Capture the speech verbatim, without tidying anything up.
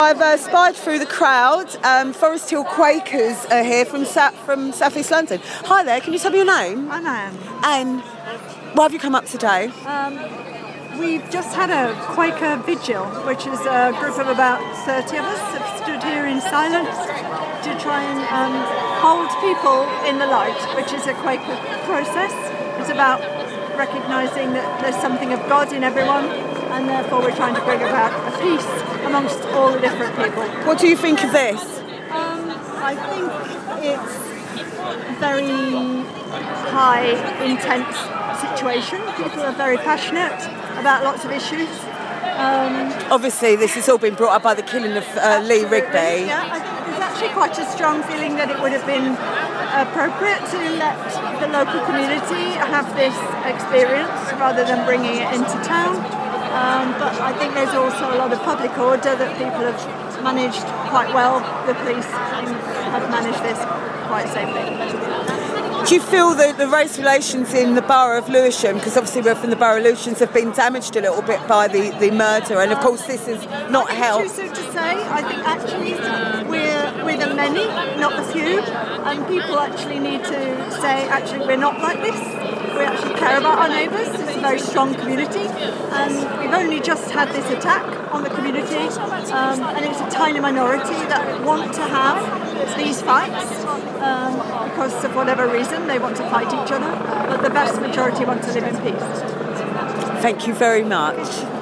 I've uh, spied through the crowd. Um, Forest Hill Quakers are here from Sa- from South East London. Hi there, can you tell me your name? I'm Anne. Anne, why have you come up today? Um, we've just had a Quaker vigil, which is a group of about thirty of us have stood here in silence to try and um, hold people in the light, which is a Quaker process. It's about recognising that there's something of God in everyone, and therefore we're trying to bring about a peace amongst all the different people. What do you think of this? Um, I think it's a very high, intense situation. People are very passionate about lots of issues. Um, Obviously, this has all been brought up by the killing of uh, Lee Rigby. Yeah, I think there's actually quite a strong feeling that it would have been appropriate to let the local community have this experience rather than bringing it into town. Um, but I think there's also a lot of public order that people have managed quite well. The police have managed this quite safely. Do you feel that the race relations in the borough of Lewisham, because obviously we're from the borough of Lewisham, have been damaged a little bit by the, the murder, and of course this has not helped? Too soon to say. I think actually we're, we're the many, not the few, and people actually need to say, actually we're not like this. We actually care about our neighbours. It's a very strong community, and we've only just had this attack on the community, um, and it's a tiny minority that want to have these fights um, because of whatever reason they want to fight each other, but the vast majority want to live in peace. Thank you very much.